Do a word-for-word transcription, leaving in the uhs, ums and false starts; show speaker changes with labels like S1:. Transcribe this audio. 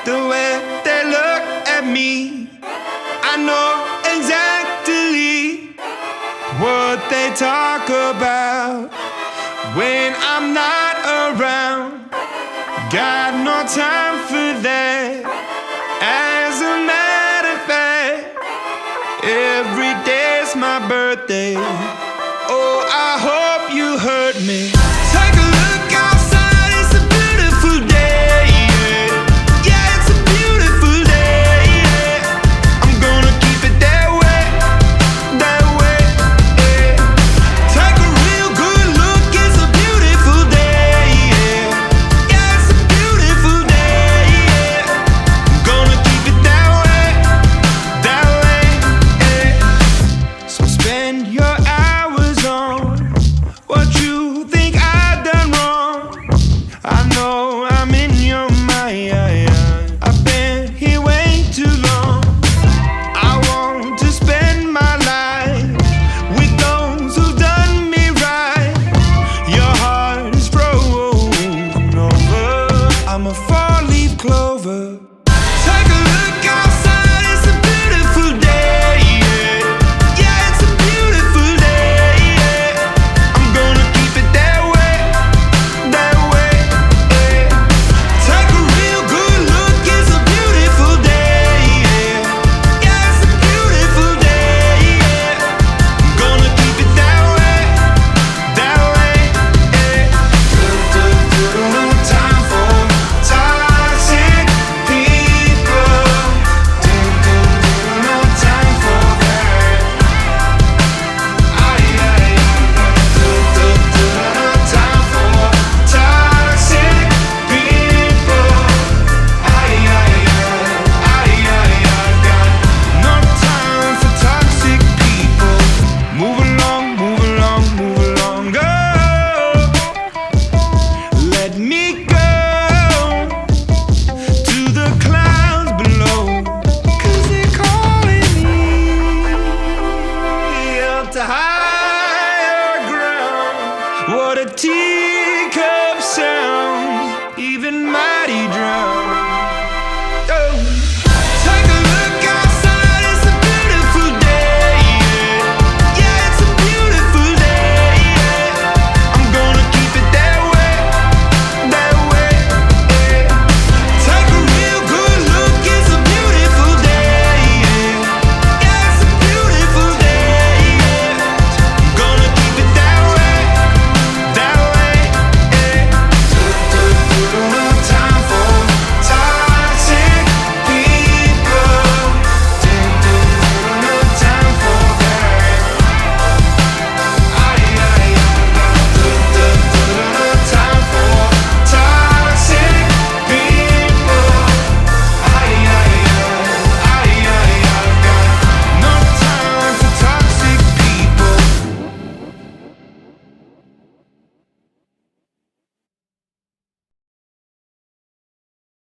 S1: the way they look at me. I know exactly what they talk about when I'm not around. Got no time for that. As a matter of fact, every day's my birthday. Oh, I hope you heard me. Take a look outside, it's a beautiful day, yeah. Yeah, it's a beautiful day, yeah. I'm gonna keep it that way, that way, yeah. Take a real good look, it's a beautiful day, yeah. Yeah, it's a beautiful day, yeah. I'm gonna keep it that way, that way, yeah. So spend your hours on what you think I've done wrong. I know I'm in your mind. I've been here way too long. I want to spend my life with those who've done me right. Your heart is frozen over. I'm a four-leaf clover.